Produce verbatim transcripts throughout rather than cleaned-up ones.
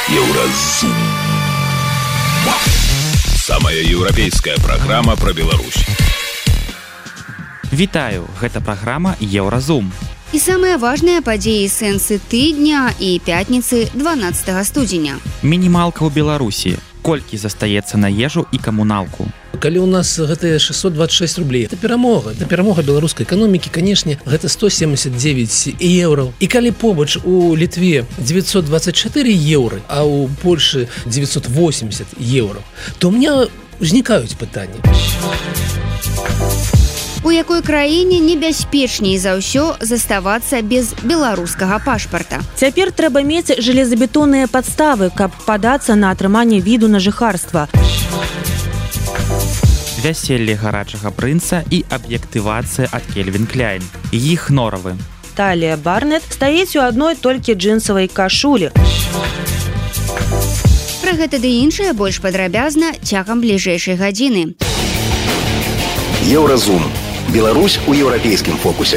Еўразум. Самая еўрапейская праграма пра Беларусь. Вітаю, гэта праграма Еўразум. І самыя важныя падзеі сэнсы тыдня і пятніцы дванаццатага студзеня. Мінімалка ў Беларусі. Колькі застаецца на ежу і камуналку? Калі у нас гэтыя шестьсот двадцать шесть рублей, это перамога, это перамога беларускай эканомікі, канешне, гэта сто семьдесят девять еўраў. І калі побач у Літве девятьсот двадцать четыре еўры, а у Польшы девятьсот восемьдесят еўраў, то у меня узнікаюць пытанні. У якой краіне небяспечней за ўсё заставацца без беларускага пашпарта? Цяпер трэба мець жалезабетонныя падставы, каб падацца на атрыманне віду на жыхарства. Вяселле гарачага прынца і аб'ектывацыя ад Кельвін Кляйн. Іх норавы. Талія Барнет стаіць у адной толькі джинсавай кашулі. Пра гэта ды іншае больш падрабязна цягам бліжэйшай гадзіны. Еўразум. Беларусь у еўрапейскім фокусе.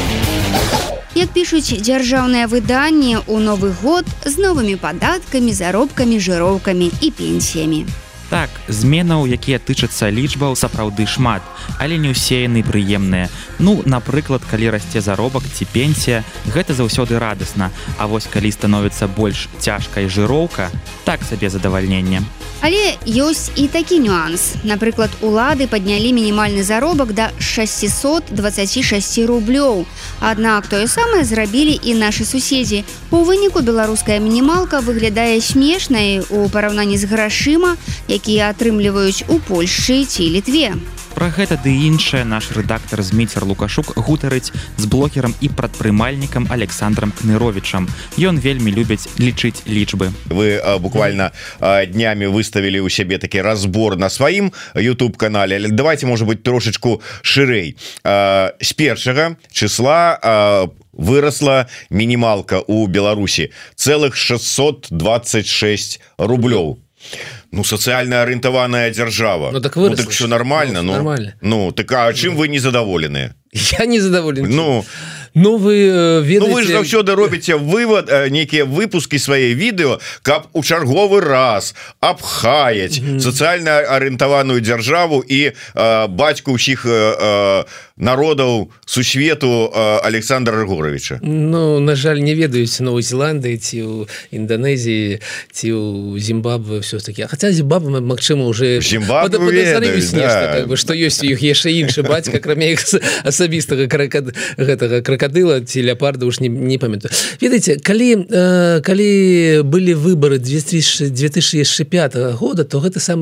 Як пішуць дзяржаўныя выданні, у Новы год з новымі падаткамі, заробкамі, жыроўкамі і пенсіямі. Так, зменаў, якія тычацца лічбаў, сапраўды шмат, але не ўсе яны прыемныя. Ну, напрыклад, калі расце заробак ці пенсія, гэта заўсёды радасна, а вось калі становіцца больш цяжкай жыроўка, так сабе задавальненне. Але ёсць і такі нюанс. Напрыклад, улады паднялі мінімальны заробак да шестьсот двадцать шесть рублёў. Аднак тое самае зрабілі і нашы суседзі. У выніку беларуская мінімалка выглядае смешнай у параўнанні з грашыма, якія атрымліваюць у Польшчы ці Літве. Пра гэта ды іншае наш рэдактар Зміцер Лукашук гутарыць з блогерам і прадпрымальнікам Александром Кныровичам. Ён вельмі любіць лічыць лічбы. Вы а, буквально а, днямі выставілі ў сябе такі разбор на сваім YouTube-канале, але давайте, можа быть, трошечку шырэй. А, з першага числа а, выросла мінімалка ў Беларусі цэлых шестьсот двадцать шесть рублёў. Ну, социально ориентованная держава. Ну, так выросло. Ну, так все нормально. Ну, нормально. Ну, так а чем вы не задоволены? Я не задоволен. Ну, ну вы э, ведаете... Ну, вы же заўсёды робіце вывод, э, некие выпуски свае відэо, каб у чарговы раз абхаяць mm-hmm. социально ориентованную державу і э, бацьку ўсіх э, народаў сусвету э, Александра Рыгоровича. Ну, на жаль, не ведаюць Новой Зеландии, ці у Индонезии, ці у Зимбабве, все-таки. Хотя Зимбабве, магчыма, уже... Зимбабве ведаюць, да. Как бы, что есть у іх яшчэ іншы бацька, кроме іх асабістага крокод... гэтага крокодила ці леопарда, уж не, не памятаю. Ведаеце, калі, э, калі былі выборы две тысячи пятого года, то гэта самы...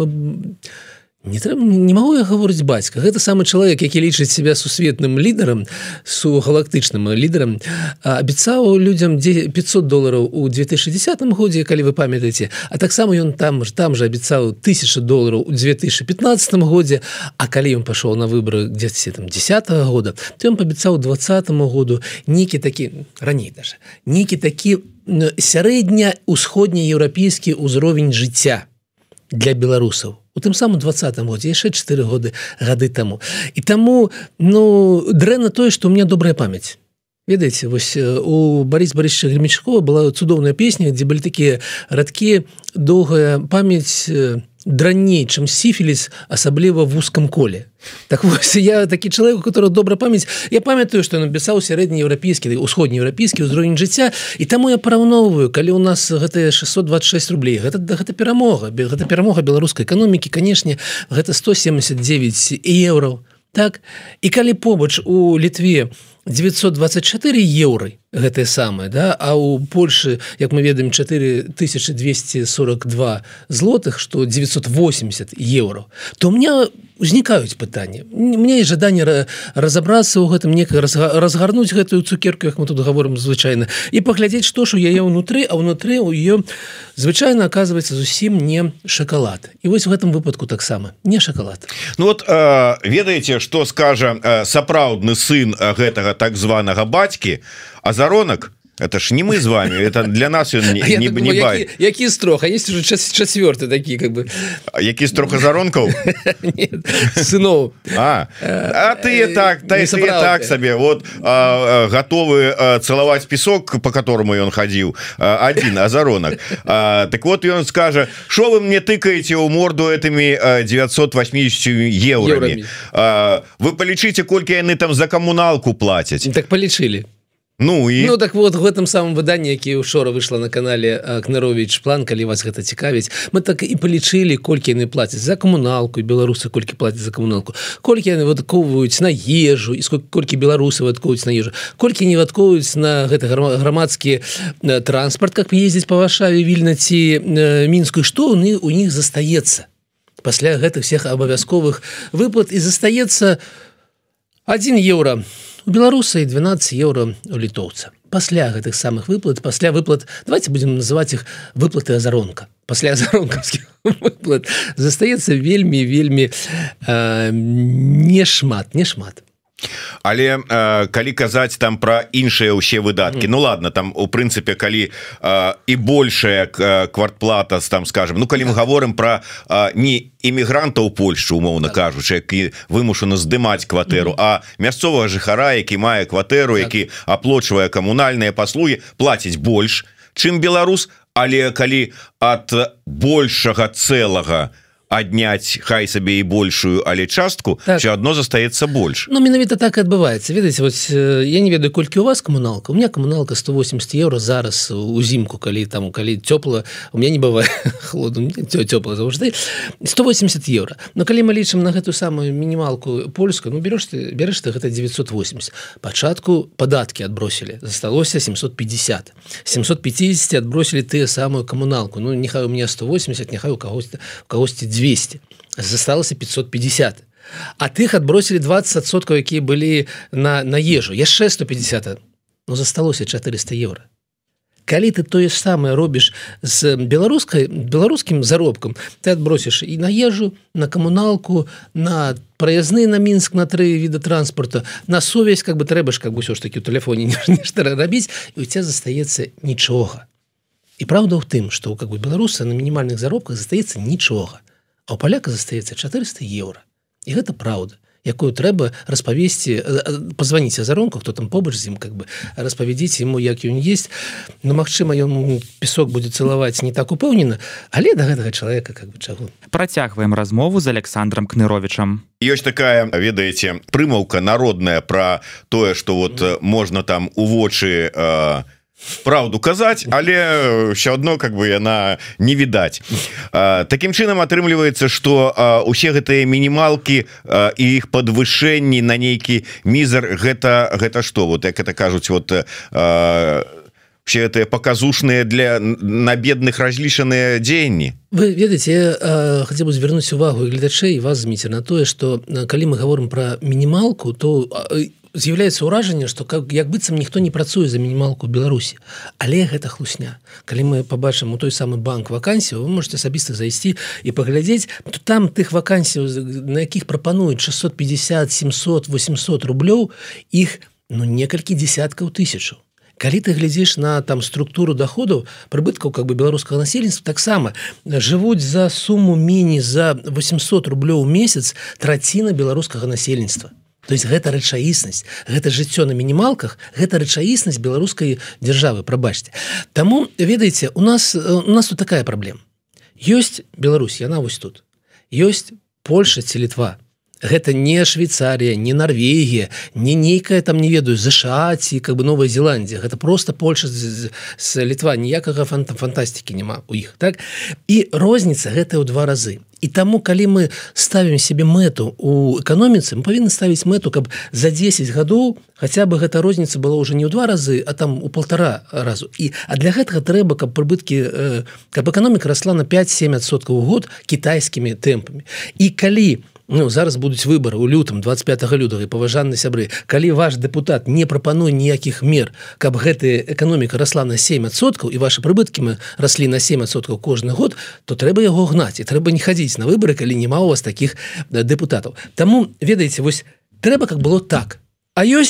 Не, трэба, не магу я гаворыць бацька. Гэта самы чалавек, які лічыць себя сусветным лідарам, сугалактычным лідарам, абяцаў людзям пятьсот долларов у две тысячи десятом годзе, калі вы памятаеце, а таксама ён там, там же абяцаў тысячу долларов у две тысячи пятнадцатом годзе, а калі ён пашоў на выборы где-то десятого года, то ён паабяцаў двадцатому году нейкі такі, раней даже, нейкі такі сярэдня-усходнееўрапейскі ўзровень жыцця для беларусаў. У тым самым двадцатым годзе, яшчэ чатыры годы гады таму. І таму, ну, дрэнна тое, што ў меня добрая памяць. Ведаеце, вось у Бориса Борисовича Гремячкова была цудоўная песня, дзе былі такія радкі: доўгая памяць дранней, чым сіфіліс, асабліва в вузкам коле. Так вось, я такі чалавек, у которого добрая памяць. Я памятаю, што ён напісаў сярэднееўрапейскі, усходнееўрапейскі ўзровень жыцця, і таму я параўноўваю, калі ў нас гэтыя шестьсот двадцать шесть рублей, гэта, гэта перамога, гэта перамога беларускай эканомікі, канешне, гэта сто семьдесят девять еўраў. Так? І калі побач у Літве девятьсот двадцать четыре еўры, гэтае самае, да? А у Польшы, як мы ведаем, четыре тысячи двести сорок два злотых, што девятьсот восемьдесят еўраў, то у меня узнікаюць пытанні. У меня есть жаданне разобрацца ў гэтым, некага разгарнуць гэтую цукерку, як мы тут гаворым звычайна, і паглядзець, што ж у яе ўнутры, а ўнутры у яе звычайна аказваецца зусім не шакалад. І вось в гэтым выпадку таксама не шакалад. Ну вот э, ведаеце, што скажа э, сапраўдны сын гэтага так званага бацькі, Азаронак Это ж не мы с вами, это для нас он не, не, не бай. Які, які строх, а есть уже четвертый такие, как бы. Які строх азаронков? Нет, сынов. А, а ты так, ты, ты так себе, вот а, готовы а, целовать песок, по которому он ходил, а, один азаронок. А, так вот, он скажет, что вы мне тыкаете у морду этими а, девятьсот восемьдесят еврами? еврами. А, вы полечите, сколько они там за коммуналку платят. Так полечили. Ну і ну так вот в этом самом выданні, які учора выйшла на канале Кнырович план, калі вас гэта цікавіць, мы так і палічылі, колькі яны плацяць за камуналку, беларусы колькі плацяць за камуналку, колькі яны выдаткоўваюць на ежу і колькі беларусы выдаткоўваюць на ежу, колькі не выдаткоўваюць на гэты грамадскі транспорт, как ездзіць па Варшаве, Вільна ці Мінску, што у них застаецца пасля гэтых всех абавязковых выплат, і застаецца один еўра у беларуса і двенадцать еўра у літоўца. Пасля гэтых самых выплат, пасля выплат, давайте будем называть их выплаты азаронка. Пасля азаронкаўскіх выплат застаецца вельмі вельмі э, не шмат, не шмат. Але э, калі казаць там про іншыя ўсе выдаткі, mm. ну ладно, там у прынцыпе калі э, і большая э, квартплата, там скажем, ну калі мы гаворым про э, не імігранта ў Польшчу, умоўна так. кажучы, які вымушаны здымаць кватэру, mm. а мясцовага жыхара, які мае кватэру, так. які аплочвае камунальныя паслугі, плаціць больш, чым беларус, але калі ад большага цэлага адняць хай сабе і большую, але частку, так. чи одно застаецца больш. Ну, менавіта так і адбываецца. Ведаеце, вось я не ведаю, колькі у вас камуналка. У меня камуналка сто восемьдесят евро зараз узімку, калі там калі цёпла, у меня не бывае холоду, цёпла заўжды. сто восемьдесят евро. Но калі мы лічым на гэтую самую мінімалку польскую, ну береш ты, береш ты гэта девятьсот восемьдесят. Пачатку падаткі адбросілі, засталося семьсот пятьдесят. семьсот пятьдесят адбросілі тыя самую камуналку. Ну, нехай у меня сто восемьдесят, нехай у кагосьці, у кагосьці двести, засталося пятьсот пятьдесят, а тых отбросили двадцать адсоткаў, якія былі на, на ежу, яшчэ сто пятьдесят, но засталося четыреста евро. Калі ты тое самае робіш з беларускай беларускім заробкам, ты адбросіш і на ежу, на камуналку, на праязны на Мінск, на тры віда транспорта, на сувязь, как бы трэба ж как бы ўсё ж таки ў тэлефоне нешта рабіць, і у тебя застаецца нічога. І правда ў тым, што как бы беларуса на мінімальных заробках застаецца нічога. А у паляка застаецца четыреста евро. І гэта праўда, якую трэба распавесці, пазваніць азаронку, хто там побач з ім, как бы распавядзіце яму, як ён есть. Ну, магчыма, ён песок будзе цалаваць не так упэўнена, але да гэтага чалавека как бы чаго. Працягваем размову з Александром Кныровичам. Ёсць такая, ведаеце, прымаўка народная пра тое, што вот mm. можна там у вочы э, правду казаць, але ўсё адно как бы яна не відаць. Такім чынам атрымліваецца, што усе гэтыя мінімалкі і іх падвышэнні на нейкі мізер, гэта гэта што, вот як это кажуць, вот все это паказушныя для на бедных разлічаныя дзеянні. Вы ведаеце, я хацеў бы звярнуць увагу і гледачэй, і вас, Зміцер, на тое, што калі мы гаворым пра мінімалку, то з'яўляецца ўражанне, што как, як быццам ніхто не працуе за мінімалку ў Беларусі. Але гэта хлусня. Калі мы пабачым у той самы банк вакансій, вы можете асабіста зайсці і паглядзець, то там тых вакансій, на якіх прапануюць шестьсот пятьдесят, семьсот, восемьсот рублёў, іх ну некалькі десяткаў тысячаў. Калі ты глядзіш на там структуру доходаў, прыбыткаў как бы беларускага насельніцтва, таксама жывуць за суму меней за восемьсот рублёў у месяц траціна беларускага насельніцтва. То есть гэта рэчаіснасць, гэта жыццё на мінімалках, гэта рэчаіснасць беларускай дзяржавы, прабачце. Таму, ведаеце, у нас, у нас тут такая праблема. Ёсць Беларусь, яна вось тут. Ёсць Польша ці Літва. Гэта не Швейцария, не Норвегия, не нейкая там, не ведаю, США ці как бы Новая Зеландия. Гэта просто Польша з, з Літва, ніякага фант, фантастики нема у іх, так? І розніца гэта ў два разы. І таму, калі мы ставім себе мэту у эканоміцы, мы павінны ставіць мэту, каб за десять гадоў хаця бы гэта розніца была ўжо не ў два разы, а там у полтора разу. І, а для гэтага трэба, каб прыбыткі, э, каб эканоміка расла на пять-семь адсоткаў у год кітайскімі тэмпамі. І калі ну, зараз будуць выбары ў лютым двадцать пятого лютага, і паважаныя сябры, калі ваш дэпутат не прапануе ніякіх мер, каб гэтая эканоміка расла на семь адсоткаў і ваши прыбыткі мы раслі на семь адсоткаў кожны год, то трэба яго гнаць, і трэба не хадзіць на выбары, калі няма у вас такіх дэпутатаў. Таму, ведаеце, вось трэба, как было так. А ёсць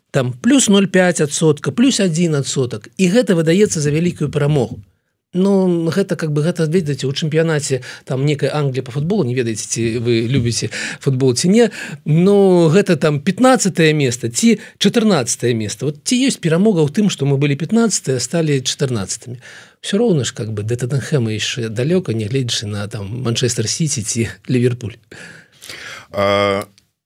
там плюс ноль пять адсотка, плюс один адсотак, і гэта выдаецца за вялікую перамогу. Ну, гэта как бы гэта ведаеце у чэмпіянаце там некая Англія по футболу, не ведаеце, ці вы любіце футбол ці не, но гэта там пятнадцатае место ці чатырнаццатае место. Вот ці ёсць перамога ў тым, што мы былі пятнадцатыя, сталі чатырнаццатымі. Все роўна ж как бы да Тоттенхэма яшчэ далёка, не гледзячы на там Манчестер Сіці ці Ліверпуль. А,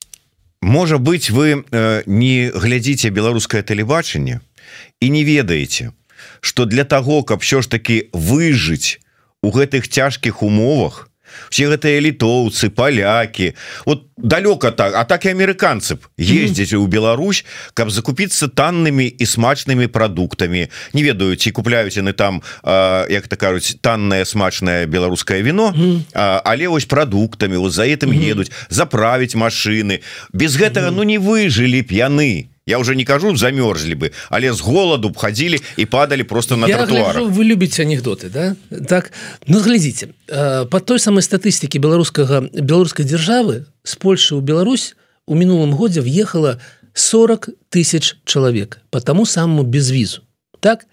можа быць, вы э, не глядзіце беларускае тэлебачанне і не ведаеце, что для того, каб все ж таки выжыць у гэтых цяжкіх умовах, все гэтыя літоўцы, палякі, вот далёка так, а так і амерыканцы б ездзяць у Беларусь, каб закупіцца таннымі і смачнымі прадуктамі. Не ведаю, ці купляюць яны там, а, як так кажуць, таннае смачнае беларускае віно, а, але вось прадуктамі, вот за гэтым едуць, заправіць машыны. Без гэтага ну не выжылі б яны. Я уже не кажу, замерзли бы, але с голоду б ходили и падали просто на тротуарах. Я гляжу, вы любите анекдоты, да? Так, ну, глядите, по той самой статистике белорусского, белорусской державы с Польши в Беларусь у минулом году въехало сорок тысяч человек по тому самому безвизу. Так?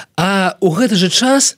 А у гэты же час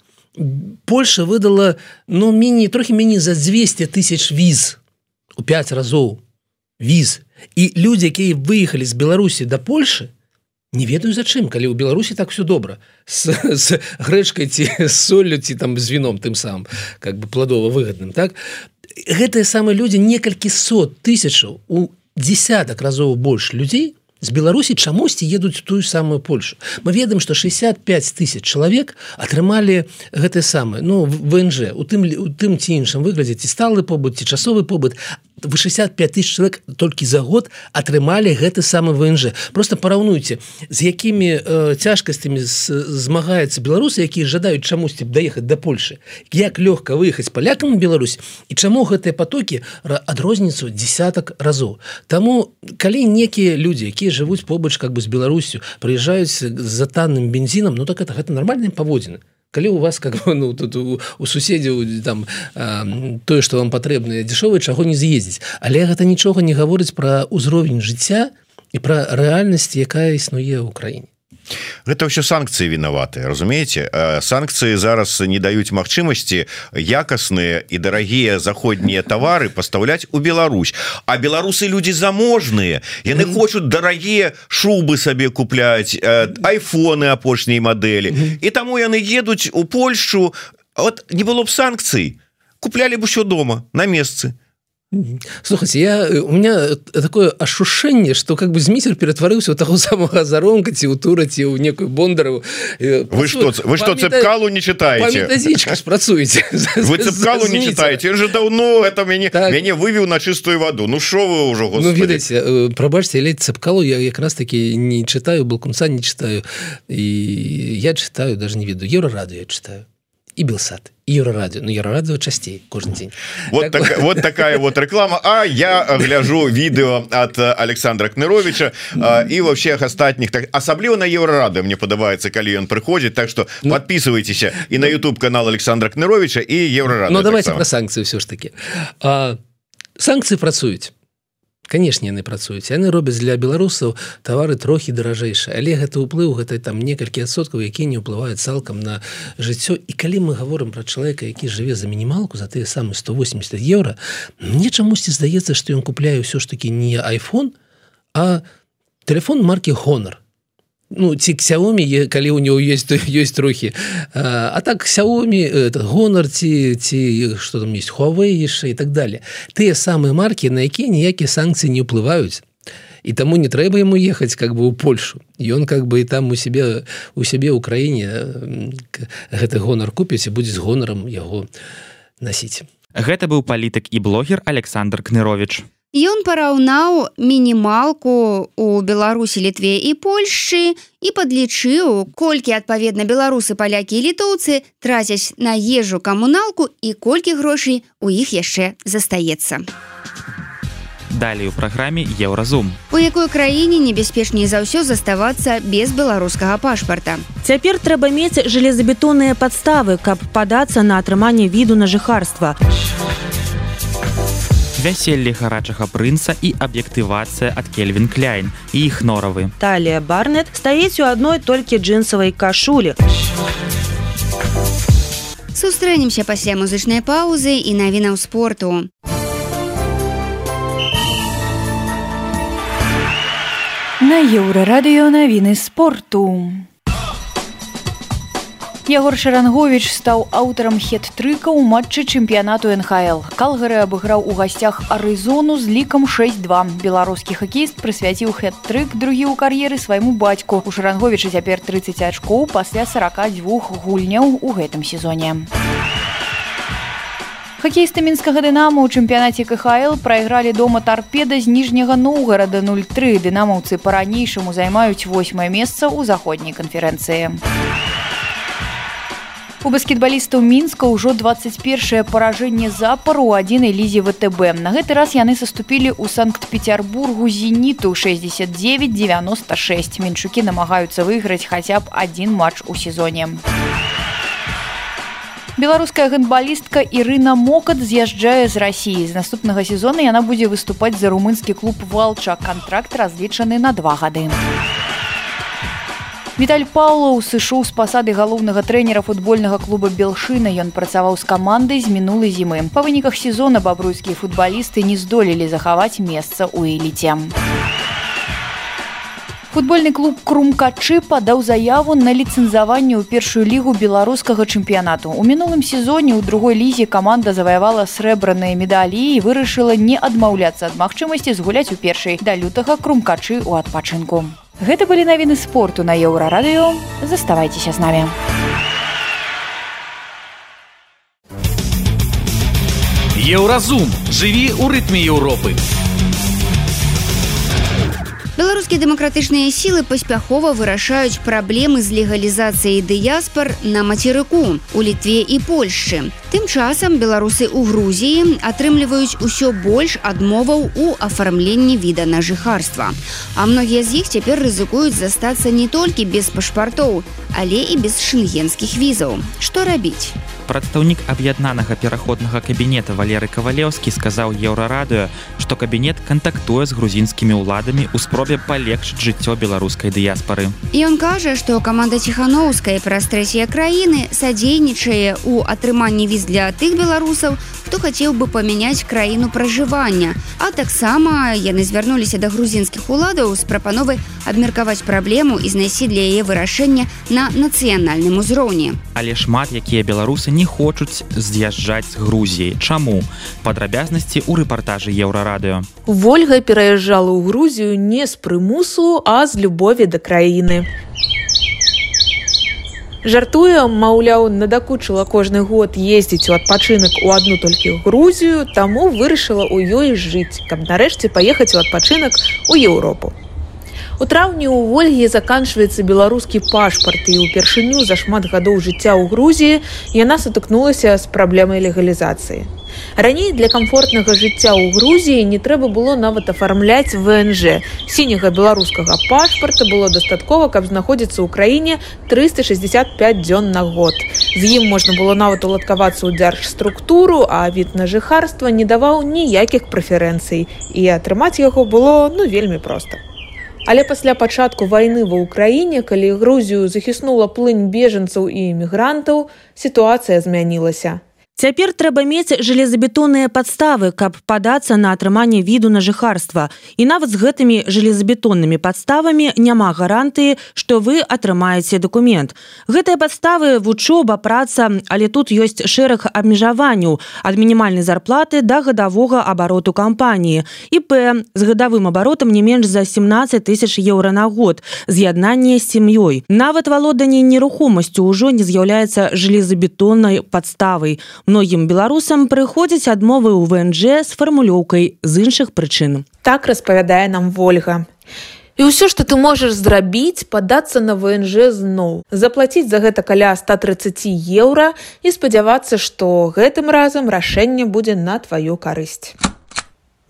Польша выдала, ну, менее, трохи менее за двести тысяч виз. У пять разов виз. І людзі, якія выехалі з Беларусі да Польшы, не ведаю зачым, калі ў Беларусі так все добра, з, з грэчкай ці з соллю, ці там з віном тым самым, как бы пладова выгадным, так? Гэтыя самыя людзі, некалькі сот тысячаў, у десятак разоў больш людзей з Беларусі чамусьці едуць у тую самую Польшу. Мы ведаем, што шестьдесят пять тысяч чалавек атрымалі гэтае самае, ну, ВНЖ, у тым, у тым ці іншым выглядзе, ці сталы побыт, ці часовы побыт, шестьдесят пять тысяч чалавек толькі за год атрымалі гэты самы ВНЖ. Просто параўнуйце, з якімі э, цяжкасцямі змагаюцца беларусы, якія жадаюць чамусьці даехаць да Польшы, як лёгка выехаць палякам у Беларусь, і чаму гэтыя потокі адрозніцу десятак разоў. Таму, калі некія людзі, якія жывуць побач как бы з Беларусю, прыязджаюць за танным бензінам, ну так это, гэта нармальныя паводзіны. Калі у вас как бы, ну, тут у, у суседзяў там э, тое, што вам патрэбна дзешовае, чаго не з'ездзіць. Але гэта нічога не гаворыць пра ўзровень жыцця і пра рэальнасць, якая існуе ў краіне. Гэта ўсё санкцыі вінаваты, разумееце? Санкцыі зараз не даюць магчымасці якасныя і дарагія заходнія тавары пастаўляць у Беларусь. А беларусы людзі заможныя, яны mm-hmm. хочуць дарагія шубы сабе купляць, айфоны апошняй мадэлі. Mm-hmm. І таму яны едуць у Польшу, от не было б санкцый, куплялі б усё дома, на месцы. Слухайте, я, у меня такое ощущение, что как бы Зміцер ператварыўся ў таго самого Заронка, ці ў Тура, ці ў некую Бондарову. Вы что, вы что, Цепкалу не читаете? По методичке ж працуеце. Вы Цепкалу не читаете? Он же давно это мяне, мяне вывел на чистую воду. Ну что вы уже, господи? Ну, видите, пробачьте, я Цепкалу я как раз таки не читаю, Балкунца не читаю. И я читаю, даже не веду, Еврорадио я читаю. И Белсат, и Еврорадио. Ну, Еврорадио частей, каждый день. Вот, так... так, вот такая вот реклама. А я гляжу видео от Александра Кныровича а, и вообще остатних. Так, особливо на Еврорадио мне подобается, когда он приходит. Так что ну... подписывайтесь и на YouTube-канал Александра Кныровича, и Еврорадио. Ну, давайте про санкции все ж таки. А, санкции працуюць. Конечно, яны працуюць. Яны робяць для беларусаў тавары трохі даражэйшыя, але гэта ўплыў, гэта там некалькі адсоткаў, якія не ўплываюць цалкам на жыццё. І калі мы гаворым пра чалавека, які жыве за мінімалку, за тыя самыя сто восемьдесят еўра, мне чамусьці здаецца, што ён купляе ўсё ж такі не iPhone, а телефон маркі Honor. Ну, ці Xiaomi, калі ў него есть, есть трохи. А, а так Xiaomi, этот Honor, ці, ці, что там есть, Huawei яшчэ и так далее. Тыя самыя маркі, на якія ніякія санкцыі не ўплываюць. І таму не трэба яму ехаць как бы ў Польшу. Ён как бы і там у себе, у себе ў краіне гэты Honor купіць і будзе з гонарам яго насіць. Гэта быў палітык і блогер Александр Кнырович. Ён параўнаў мінімалку ў Беларусі, Літве і Польшчы і падлічыў, колькі адпаведна беларусы, палякі і літоўцы трацяць на ежу, камуналку і колькі грошай у іх яшчэ застаецца. Далей у праграме Еўразум. У якой краіне небяспечней за ўсё заставацца без беларускага пашпарта? Цяпер трэба мець жалезабетонныя падставы, каб падацца на атрыманне віду на жыхарства. вяселле гарачага прынца і аб'ектывацыя ад Кельвін Кляйн і іх норавы. Талія Барнет стаіць у адной толькі джинсавай кашулі. Сустрэнемся пасля музычнай паўзы і навінаў спорту. На Еўрарадыё навіны спорту. Ягор Шаранговіч стаў аўтарам хет-трыка ў матчы чэмпіянату эн ха эл. Калгары абыграў у гасцях Арызону з лікам шэсць два. Беларускі хакеіст прысвяціў хет-трык другі ў кар'еры свайму бацьку. У Шаранговіча цяпер трыццаць ачкоў пасля сарака дзвюх гульняў у гэтым сезоне. Хакеісты мінскага «Дынама» ў чэмпіянаце ка ха эл прайгралі дома «Тарпеда» з Ніжняга Новгарада нуль тры. Дынамаўцы па-ранейшаму займаюць восьмае месца ў заходняй канферэнцыі. У баскетбалістаў Мінска ўжо дваццаць першае паражэнне запар у адзінай лізе вэ тэ бэ. На гэты раз яны саступілі ў Санкт-Петербургу «Зеніту» шэсцьдзесят девять девяносто шесть. Мінчукі намагаюцца выйграць хаця б адзін матч у сезоне. Беларуская гандбалістка Ірына Мокат з'язджае з Расіі. З наступнага сезона яна будзе выступаць за румынскі клуб «Валча». Кантракт разлічаны на два гады. Віталь Паўлаў сышоў з пасады галоўнага трэнера футбольнага клуба «Белшына». Ён працаваў з камандай з мінулай зімы. Па выніках сезона бабруйскія футбалісты не здолелі захаваць месца ў эліце. Футбольны клуб «Крумкачы» падаў заяву на ліцэнзаванне ў першую лігу беларускага чэмпіянату. У мінулым сезоне ў другой лізе каманда заваявала срэбраныя медалі і вырашыла не адмаўляцца ад магчымасці згуляць у першай. Да лютага «Крумкачы» ў адпачынку. Гэта былі навіны спорту на Еўрарадыё. Заставайцеся з намі. Еўразум. Жыві ў рытме Еўропы. Беларускія дэмакратычныя сілы паспяхова вырашаюць праблемы з легалізацыяй дыяспар на мацерыку у Літве і Польшчы. Тым часам беларусы ў Грузіі атрымліваюць усё больш адмоваў у афармленні віда на жыхарства. А многія з іх цяпер рызыкуюць застацца не толькі без пашпартоў, але і без шэнгенскіх візаў. Што рабіць? Прадстаўнік аб'яднанага пераходнага кабінета Валерый Кавалеўскі сказаў Еўрарадыё, што кабінет кантактуе з грузінскімі ўладамі ў спробе палегчыць жыццё беларускай дыяспары. І ён кажа, што каманда Ціханаўскай праз трэція краіны садзейнічае ў атрыманні віз для тых беларусаў, хто хацеў бы памяняць краіну пражывання. А таксама яны звярнуліся да грузінскіх уладаў з прапановай абмеркаваць праблему і знайсці для яе вырашэння на нацыянальным узроўні. Але шмат якія беларусы не хочуць з'язджаць з Грузіі. Чаму? Падрабязнасці ў рэпартажы Еўрарадыё. Вольга пераязджала ў Грузію не з прымусу, а з любові да краіны. Жартуе, маўляў, надакучыла кожны год ездзіць у адпачынак у адну толькі Грузію, таму вырашыла ў ёй жыць, каб нарэшце паехаць у адпачынак у Еўропу. У траўні ў Вольгі заканчваецца беларускі пашпарт, і ўпершыню за шмат гадоў жыцця ў Грузіі яна сутыкнулася з праблемай легалізацыі. Раней для камфортнага жыцця ў Грузіі не трэба было нават афармляць вэ эн жэ. Сіняга беларускага пашпарта было дастаткова, каб знаходзіцца ў краіне трыста шэсцьдзесят пяць дзён на год. З ім можна было нават уладкавацца ў дзяржструктуру, а від на жыхарства не даваў ніякіх прэферэнцый, і атрымаць яго было ну вельмі проста. Але пасля пачатку вайны ва ўкраіне, калі Грузію захіснула плынь бежанцаў і эмігрантаў, сітуацыя змянілася. Цяпер трэба мець жалезабетонныя падставы, каб падацца на атрыманне віду на жыхарства. І нават з гэтымі жалезабетоннымі падставамі няма гарантыі, што вы атрымаеце дакумент. Гэтыя падставы – вучоба, праца, але тут ёсць шэраг абмежаванняў ад мінімальнай зарплаты да гадавога абароту кампаніі. і пэ з гадавым абаротам не менш за семнаццаць тысяч еўра на год, з'яднанне з сям'ёй. Нават валоданне нерухомасцю ўжо не з'яўляецца жалезабетоннай падставай. Многім беларусам прыходзяць адмовы ў вэ эн жэ з фармулёўкай з іншых прычын. Так распавядае нам Вольга. І ўсё, што ты можаш зрабіць, падацца на вэ эн жэ зноў, заплаціць за гэта каля ста трыццаць еўра і спадзявацца, што гэтым разам рашэнне будзе на тваю карысць.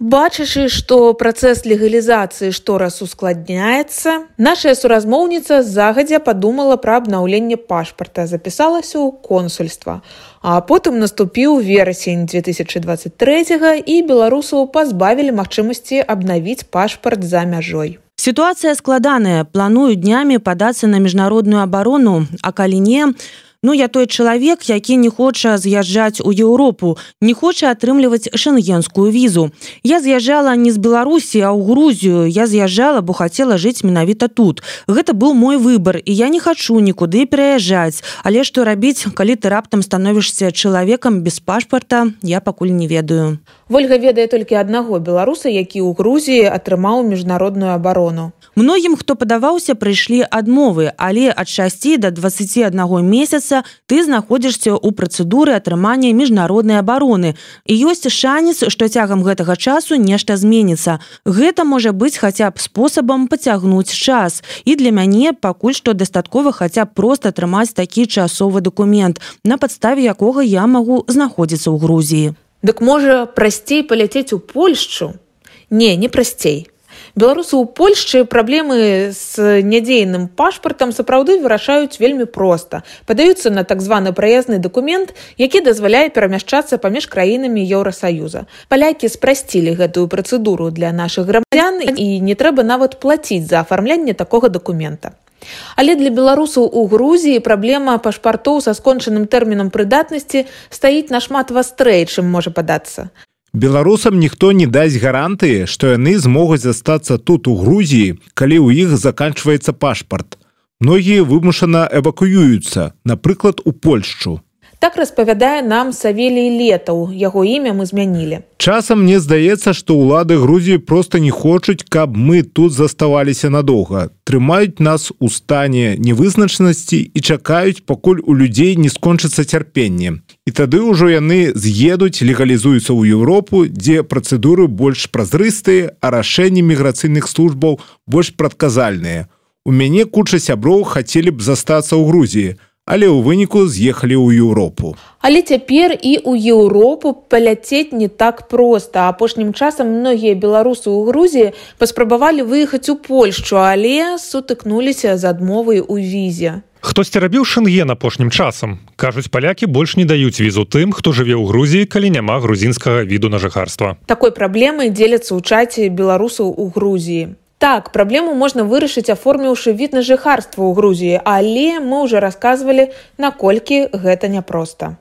Бачачы, што працэс легалізацыі штораз ускладняецца, нашая суразмоўніца загадзя падумала пра абнаўленне пашпарта, запісалася ў консульства. А потым наступіў верасень две тысячы двадцать третьего і беларусаў пазбавілі магчымасці абнавіць пашпарт за мяжой. Сітуацыя складаная, планую днямі падацца на міжнародную абарону, а калі не, ну, я той чалавек, які не хоча з'язджаць у Еўропу, не хоча атрымліваць шэнгенскую візу. Я з'язджала не з Беларусі, а ў Грузію. Я з'язджала, бо хацела жыць менавіта тут. Гэта быў мой выбар, і я не хачу нікуды пераязджаць. Але што рабіць, калі ты раптам становішся чалавекам без пашпарта, я пакуль не ведаю. Вольга ведае толькі аднаго беларуса, які ў Грузіі атрымаў міжнародную абарону. Многім, хто падаваўся, прыйшлі адмовы, але ад шасці да дваццаці аднаго месяца ты знаходзішся ў працэдуры атрымання міжнароднай абароны. І ёсць шанец, што цягам гэтага часу нешта зменіцца. Гэта можа быць хаця б спосабам пацягнуць час. І для мяне пакуль што дастаткова хаця б проста атрымаць такі часовы дакумент, на падставе якога я магу знаходзіцца ў Грузіі. Дык можа прасцей паляцець у Польшчу? Не, не прасцей. Беларусы ў Польшчы праблемы з нядзейным пашпартам сапраўды вырашаюць вельмі проста. Падаюцца на так званы праездны дакумент, які дазваляе перамяшчацца паміж краінамі Еўрасаюза. Палякі спрасцілі гэтую працэдуру для нашых грамадзян і не трэба нават плаціць за афармленне такога дакумента. Але для беларусаў у Грузіі праблема пашпартоў са скончаным тэрмінам прыдатнасці стаіць нашмат вастрэй, чым можа падацца. Беларусам ніхто не дасць гарантыі, што яны змогуць застацца тут у Грузіі, калі ў іх заканчваецца пашпарт. Многія вымушана эвакуююцца, напрыклад, у Польшчу. Так распавядае нам Савелій Летаў, яго імя мы змянілі. Часам мне здаецца, што ўлады Грузіі проста не хочуць, каб мы тут заставаліся надоўга. Трымаюць нас у стане невызначанасці і чакаюць, пакуль у людзей не скончыцца цярпенне. І тады ўжо яны з'едуць, легалізуюцца ў Еўропу, дзе працэдуры больш празрыстыя, а рашэнні міграцыйных службаў больш прадказальныя. У мяне куча сяброў хацелі б застацца ў Грузіі, але ў выніку з'ехалі ў Еўропу. Але цяпер і ў Еўропу паляцець не так проста. Апошнім часам многія беларусы ў Грузіі паспрабавалі выехаць у Польшчу, але сутыкнуліся з адмовай у візе. Хтосьці рабіў шэнген апошнім часам. Кажуць, палякі больш не даюць візу тым, хто жыве ў Грузіі, калі няма грузінскага віду на жыхарства. Такой праблемай дзеляцца ў чаце беларусаў у Грузіі. Так, праблему можна вырашыць, аформіўшы від на жыхарства ў Грузіі, але мы ўжо расказвалі, наколькі гэта няпроста.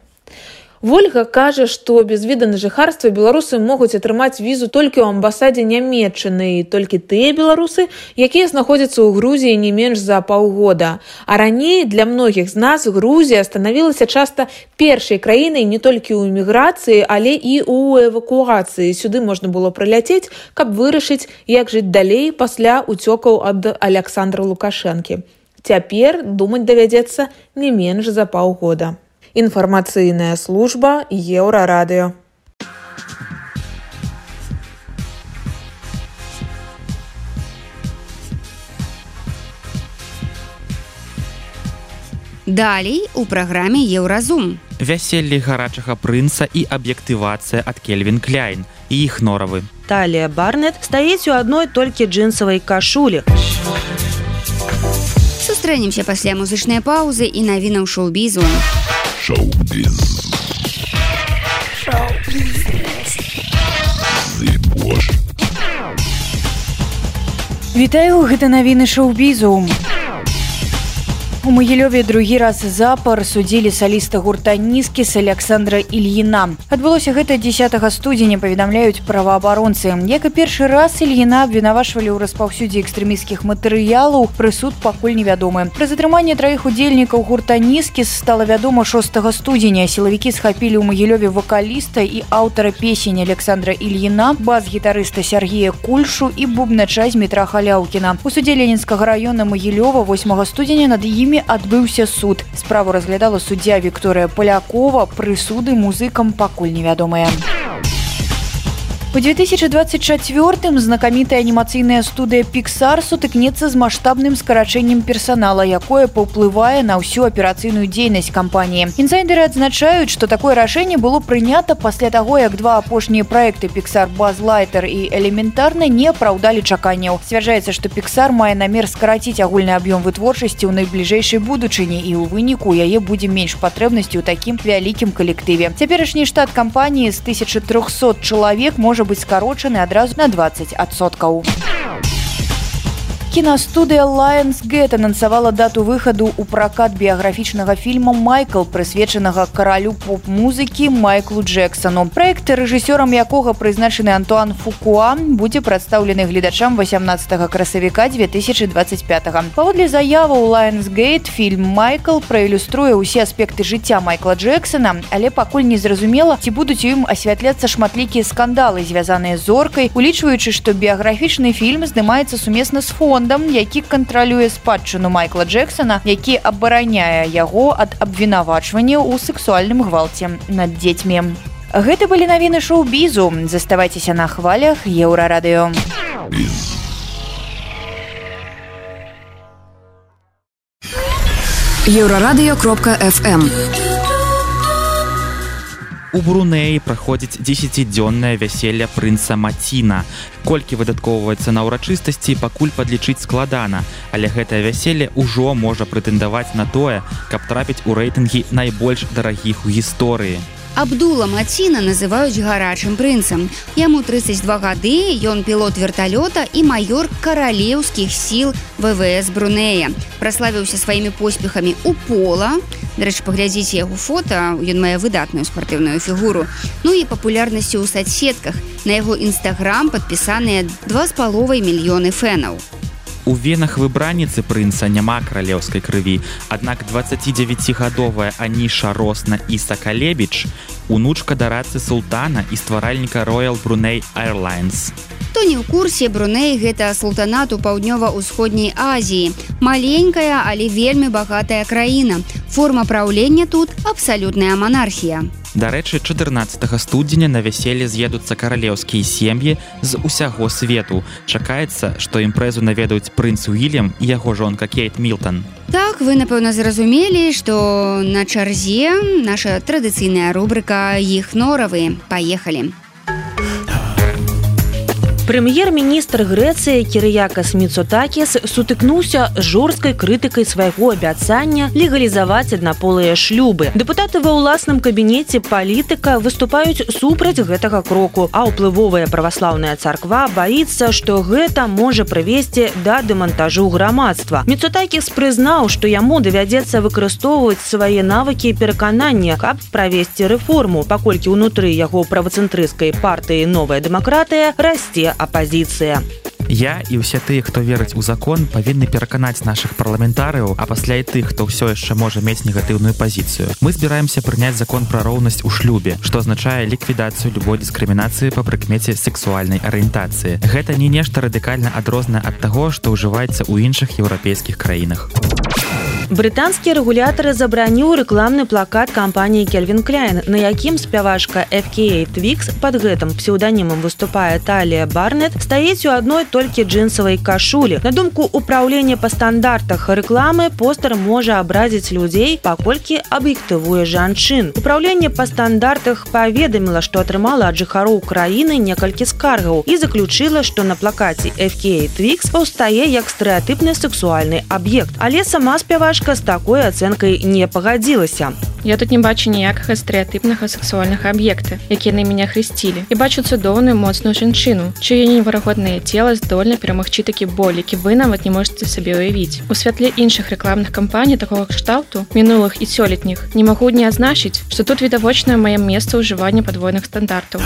Вольга кажа, што без віда на жыхарства беларусы могуць атрымаць візу толькі ў амбасадзе Нямецчыны, і толькі тыя беларусы, якія знаходзяцца ў Грузіі не менш за паўгода. А раней для многіх з нас Грузія станавілася часта першай краінай не толькі ў эміграцыі, але і ў эвакуацыі. Сюды можна было прыляцець, каб вырашыць, як жыць далей пасля уцёкаў ад Аляксандра Лукашэнкі. Цяпер думаць давядзецца не менш за паўгода. Інфармацыйная служба Еўрарадыё. Далей у праграме Еўразум. Вяселле гарачага прынца і аб'ектывацыя ад Кельвін Кляйн і іх норавы. Талія Барнет стаіць у адной толькі джинсавай кашулі. Сустрэнемся пасля музычнай паўзы і навінаў шоу-бізу. Шоу-біз. Вітаю, гэта навіны шоу-бізу. У Магілёве другі раз запар судзілі саліста гурта «Нізкіс» Аляксандра Ільіна. Адбылося гэта дзесятага студзеня, паведамляюць праваабаронцы. Як і першы раз, Ільіна абвінавачвалі ў распаўсюдзе экстрэмісцкіх матэрыялаў, прысуд пакуль невядомы. Пры затрыманні траіх удзельнікаў гурта «Нізкіс» стала вядома шостага студзеня. Сілавікі схапілі ў Магілёве вакаліста і аўтара песень Аляксандра Ільіна, бас-гітарыста Сергея Кульшу і бубнача Змітра Халяўкіна. У судзе Ленінскага раёна Магілёва восьмага студзеня над імі адбыўся суд. Справу разглядала суддзя Вікторыя Палякова, прысуды музыкам пакуль невядомыя. У две тысячи двадцать четвёртом знакамітая анімацыйная студыя Pixar сутыкнецца з маштабным скарачэннем персанала, якое паўплывае на ўсю аперацыйную дзейнасць кампаніі. Інсайдеры адзначаюць, што такое рашэнне было прынята пасля таго, як два апошнія праекты Pixar Buzz Lightyear і элементарна не апраўдалі чаканняў. Сцвярджаецца, што Pixar мае намер скараціць агульны аб'ём вытворчасці ў найбліжэйшай будучыні, і ў выніку яе будзе менш патрэбнасці ў такім вялікім калектыве. Цяперашні штат кампаніі з тысячы трохсот чалавек можа быць скарочаны адразу на двадцать адсоткаў. Киностудия Lionsgate анансавала дату выхаду ў пракат біяграфічнага фільма «Майкл», прысвечанага каралю поп-музыкі Майклу Джексону. Праект, рэжысёрам якога прызначаны Антуан Фукуа, будзе прадстаўлены гледачам восемнадцатага красавіка две тысячи двадцать пятого. Паводле заяваў Lionsgate, фільм «Майкл» праілюструе ўсе аспекты жыцця Майкла Джексона, але пакуль не зразумела, ці будуць у ім асвятляцца шматлікія скандалы, звязаныя з зоркай, улічваючы, што біяграфічны фільм здымаецца сумесна з фондам, які кантралюе спадчыну Майкла Джексона, які абараняе яго ад абвінавачвання ў сексуальным гвалце над дзецьмі. Гэта былі навіны шоу-бізу. Заставайцеся на хвалях Еўрарадыё. еўрарадыё кропка эф эм. У Брунеі праходзіць дзесяцідзённае вяселле прынца Маціна. Колькі выдаткоўваецца на ўрачыстасці, пакуль падлічыць складана, але гэтае вяселле ўжо можа прэтэндаваць на тое, каб трапіць у рэйтынгі найбольш дарагіх у гісторыі. Абдула Маціна называюць гарачым прынцам. Яму тридцать два гады, ён пілот верталёта і маёр каралеўскіх сіл вэ вэ эс Брунея. Праславіўся сваімі поспехамі ў пола. Дарэчы, паглядзіце яго фота, ён мае выдатную спартыўную фігуру. Ну і папулярнасцю ў садсетках. На яго інстаграм падпісаныя два з паловай мільёны фэнаў. У венах выбранніцы прынца няма каралеўскай крыві, аднак дваццацідзевяцігадовая Аніша Росна Іса Калебіч, унучка дарадцы султана і стваральніка Royal Brunei Airlines. Хто не ў курсе, Бруней – гэта султанат у паўднёва-ўсходняй Азіі. Маленькая, але вельмі багатая краіна. Форма праўлення тут – абсалютная манархія. Дарэчы, чатырнаццатага студзеня на вяселле з'едуцца каралеўскія сем'і з усяго свету. Чакаецца, што імпрэзу наведаюць прынц Уільям і яго жонка Кейт Мілтон. Так, вы, напэўна, зразумелі, што на чарзе наша традыцыйная рубрыка «Іх норавы». Паехалі. Прэм'ер-міністр Грэцыі Кірыякас Міцотакіс сутыкнуўся з жорсткай крытыкай свайго абяцання легалізаваць аднаполыя шлюбы. Дэпутаты ва ўласным кабінеце палітыка выступаюць супраць гэтага кроку, а ўплывовая праваслаўная царква баіцца, што гэта можа прывесці да дэмантажу грамадства. Міцотакіс прызнаў, што яму давядзецца выкарыстоўваць свае навыкі і пераканання, каб правесці рэформу, паколькі ўнутры яго правацэнтрысцкай партыі «Новая дэмакратыя» расце апазіцыя. Я і ўсе тыя, хто верыць у закон, павінны пераканаць нашых парламентарыяў, а пасля і тых, хто ўсё яшчэ можа мець негатыўную пазіцыю. Мы збіраемся прыняць закон пра роўнасць у шлюбе, што азначае ліквідацыю любой дыскрымінацыі па прыкмеце сексуальнай арыентацыі. Гэта не нешта радыкальна адрознае ад таго, што ўжываецца ў іншых еўрапейскіх краінах. Брытанскія рэгулятары забараніў рэкламны плакат кампаніі Calvin Klein, на якім спявачка эф кей эй Twix пад гэтым псеўданімам выступае Талія Барнет, стаіць у адной толькі джинсавай кашулі. На думку ўпраўлення па стандартах рэкламы, постер можа абразіць людзей, паколькі аб'ектывуе жанчын. Управленне па стандартах паведаміла, што атрымала ад жыхароў краіны некалькі скаргаў і заключыла, што на плакаце эф кей эй Twix паўстае як стэрэатыпны сексуальны аб'ект. Але сама спявачка з такой ацэнкай не пагадзілася. Я тут не бачу ніякага стэрэатыпнага сексуальнага аб'екта, які на мяне хрысцілі. І бачу цудоўную моцную жанчыну, чыё неверагоднае цела здольна перамагчы такі боль, які вы нават не можаце сабе ўявіць. У святле іншых рэкламных кампаній такога кшталту, мінулых і сёлетніх, не магу не адзначыць, што тут відавочнае маё месца ўжывання падвойных стандартаў.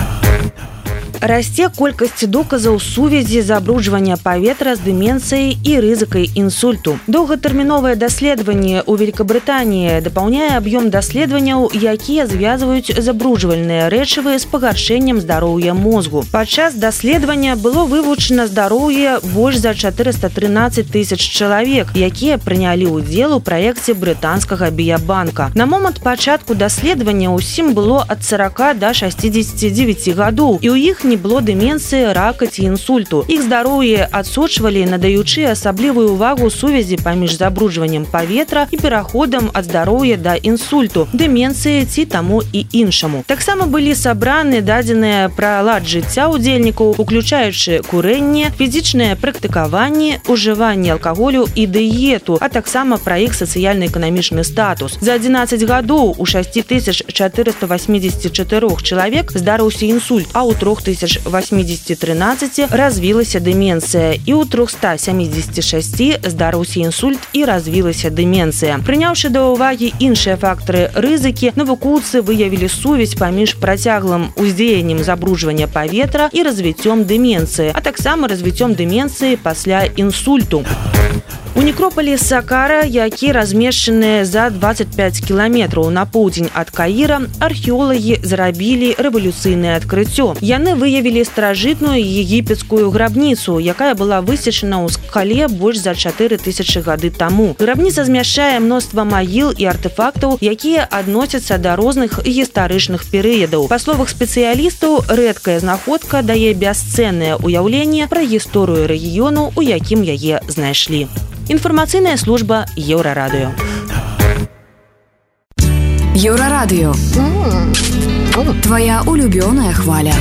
Расце колькасць доказаў сувязі забруджвання паветра з дэмэнцыяй і рызыкай інсульту. Доўгатэрміновае даследаванне ў Великабрытаніі дапаўняе аб'ём даследаванняў, якія звязваюць забруджвальныя рэчывы з пагаршэннем здароўя мозгу. Падчас даследавання было вывучана здароўе больш за чатырыста трынаццаць тысяч чалавек, якія прынялі ўдзел у праекце брытанскага біябанка. На момант пачатку даследавання ўсім было ад сарака да шасцідзесяці дзевяці гадоў, і ў іх не было дэмінцыі, рака ці інсульту. Іх здароўе адсочвалі, надаючы асаблівую ўвагу сувязі паміж забруджваннем паветра і пераходам ад здароўя да інсульту, дэмінцыі ці таму і іншаму. Таксама былі сабраны дадзеныя пра лад жыцця удзельнікаў, уключаючы курэнне, фізічнае практыкаванне, ужыванне алкаголю і дыету, а таксама пра іх сацыяльна-эканамічны статус. За адзінаццаць гадоў у шэсць тысяч чатырыста восемьдесят чатыры чалавек здарыўся інсульт, а ў тры тысячы восемьдесят тринадцать развілася дэмінцыя і ў триста семьдесят шесть здарыўся інсульт і развілася дэмінцыя. Прыняўшы да ўвагі іншыя фактары рызыкі, навукоўцы выявілі сувязь паміж працяглым уздзеяннем забруджвання паветра і развіццём дэмінцыі, а таксама развіццём дэмінцыі пасля інсульту. У некропалі Сакара, які размешчаны за двадцать пять кіламетраў на поўдзень ад Каіра, археолагі зрабілі рэвалюцыйнае адкрыццё. Яны выявілі старажытную егіпецкую грабніцу, якая была высечана ў скале больш за чатыры тысячы гады таму. Грабніца змяшчае мноства магіл і артефактаў, якія адносяцца да розных гістарычных перыядаў. Па словах спецыялістаў, рэдкая знаходка дае бясцэннае ўяўленне пра гісторыю рэгіёну, у якім яе знайшлі. Інфармацыйная служба Еўрарадыё. Еўрарадыё. Твая улюбёная хваля.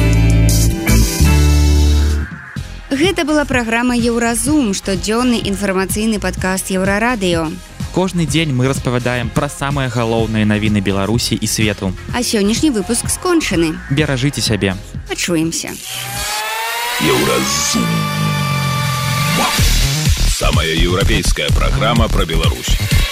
Гэта была праграма Еўразум, штодзённы інфармацыйны падкаст Еўрарадыё. Кожны дзень мы распавядаем пра самыя галоўныя навіны Беларусі і свету. А сённяшні выпуск скончаны. Беражыце сябе. Пачуемся. Еўразум. Самая еўрапейская программа про Беларусь.